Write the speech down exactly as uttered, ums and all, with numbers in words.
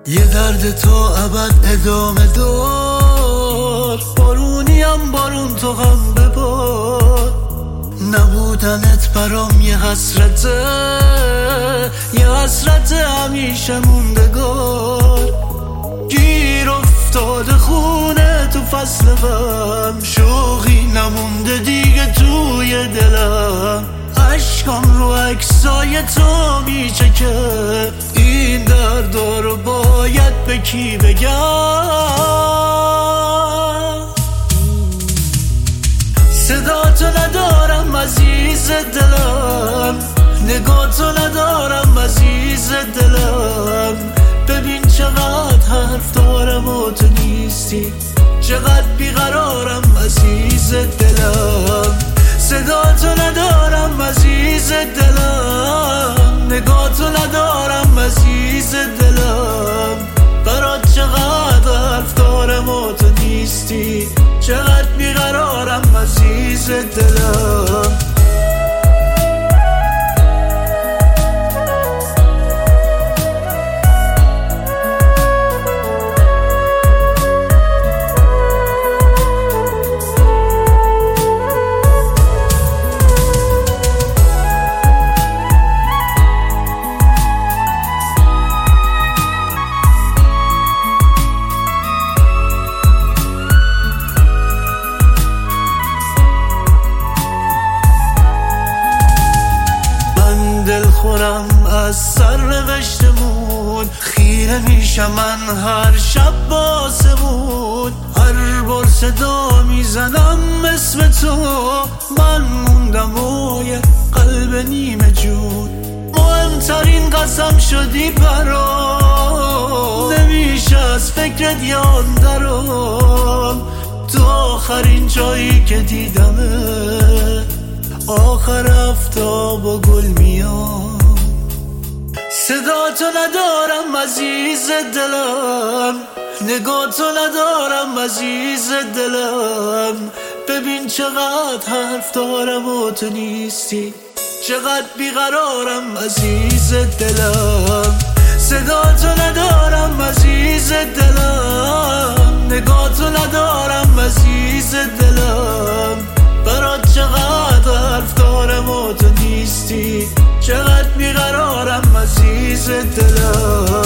یه درد تو ابد ادامه دار، بارونیم بارون تو غم ببار. نبودنت برام یه حسرته، یه حسرت همیشه موندگار. گیر افتاده خونه تو فصل غم، شوقی نمونده دیگه توی دلم. عشقام رو عکسای تو میچکه، این دردا رو باید به کی بگم؟ صدا تو ندارم عزیز دلم، نگاه تو ندارم عزیز دلم. ببین چقدر حرف دارم و تو نیستی، چقدر بیقرارم عزیز دلم. صدا تو ندارم عزیز دلم، نگاه تو ندارم عزیز دلم. برات چقدر حرف دارم و تو نیستی، چقدر بیقرارم عزیز دلم. دل خورم از سرنوشتمون، خیره میشم من هر شب باسمون. هر بار صدا میزنم اسم تو، من موندم و یه قلب نیمه جون. مهمترین قسم شدی برام، نمیشه از فکرت یاد درام. تو آخرین جایی که دیدمه، آخر آفتاب و گل میام. صدا تو ندارم عزیز دلم، نگاه تو ندارم عزیز دلم. ببین چقدر حرف دارم و تو نیستی، چقدر بیقرارم عزیز دلم. صدا تو ندارم عزیز دلم، نگاه تو ندارم عزیز دلم. برات چقدر حرف دارم و تو نیستی، چقدر بیقرارم عزیز دلم.